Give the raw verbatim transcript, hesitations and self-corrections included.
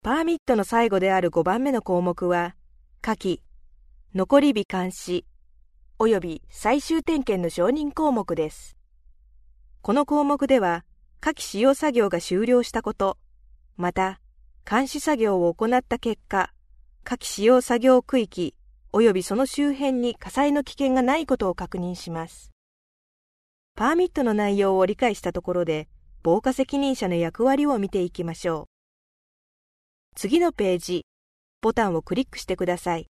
パーミットの最後であるごばんめの項目は、下記、残り日監視、および最終点検の承認項目です。この項目では、下記使用作業が終了したこと、また、監視作業を行った結果、下記使用作業区域およびその周辺に火災の危険がないことを確認します。パーミットの内容を理解したところで、防火責任者の役割を見ていきましょう。次のページ、ボタンをクリックしてください。